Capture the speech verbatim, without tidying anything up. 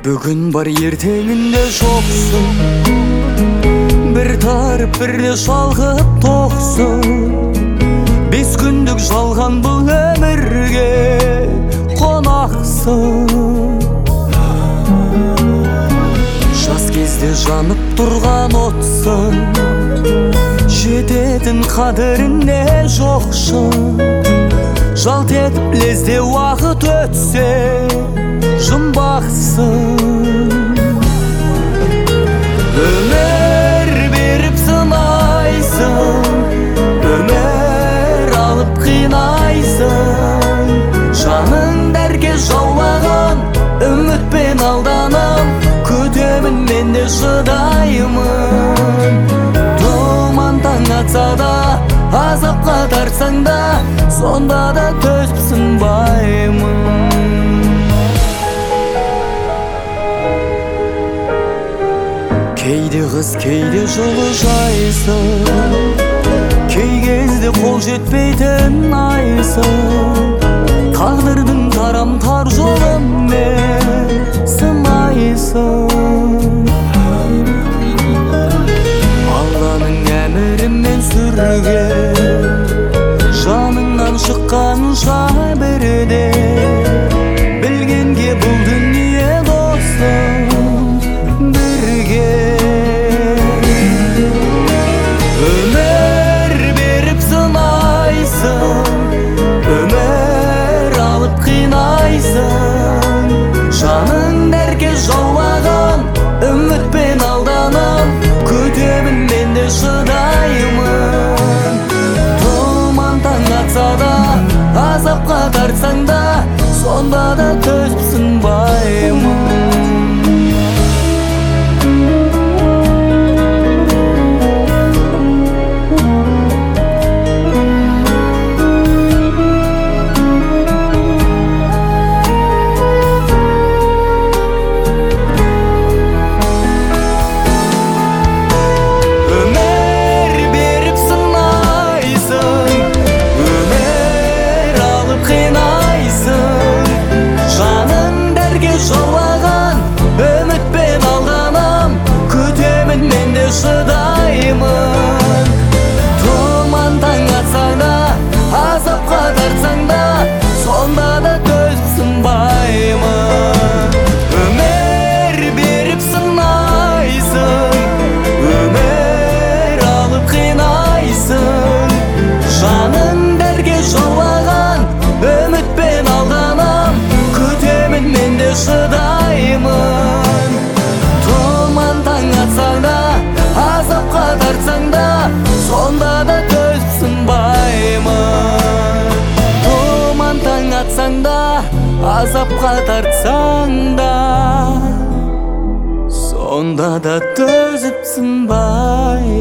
Бүгін бар ертеңінде жоқсың, бір тарып бірде шалғып тоқсың. Бес күндік жалған бұл өмірге қонақсың. Жас кезде жанып тұрған отсың, жететін қадіріне жоқшың. Жалт етіп лезде уақыт өтсе жұмбақсың. Өмір беріп сынайсың, өмір алып қинайсың. Жаның дәрге жаулаған үмітпен алданам, күтемін мен де шыдаймын. Тұман таң атса да, азапқа тартсаң да, сонда да төзіп сынбаймын. Кейде қыз, кейде жылы жайсың, кей кезде қол жетпейтін айсың. Тағдырдың тарамтар жолымен сынайсың. Алланың әмірімен сүрген, жаныңнан шыққанша бірде, білгенге бұл дүние досың бірге. Өмір беріп сынайсың, өмір алып қинайсың. Жаның дәрге жаулаған үмітпен алданам, күтемін мен де шыдаймын. Тұман таң атса да, азапқа тартсаң да, сонда да төзіп сынбаймын. Жаулаған үмітпен алданам, күтемін мен де шыдаймын. Тұман таң атсаң да, азапқа тартсаң да, сонда да төзіп сынбаймын. Өмір беріп сынайсың, өмір алып қинайсың. Жаның дәрге жаулаған үмітпен алданам, күтемін мен де шыдаймын. Тұман таң атсаң да, азапқа тартсаң да, сонда да төзіп сынбаймын. Тұман таң атсаң да, азапқа тартсаң да, сонда да төзіп сынбаймын.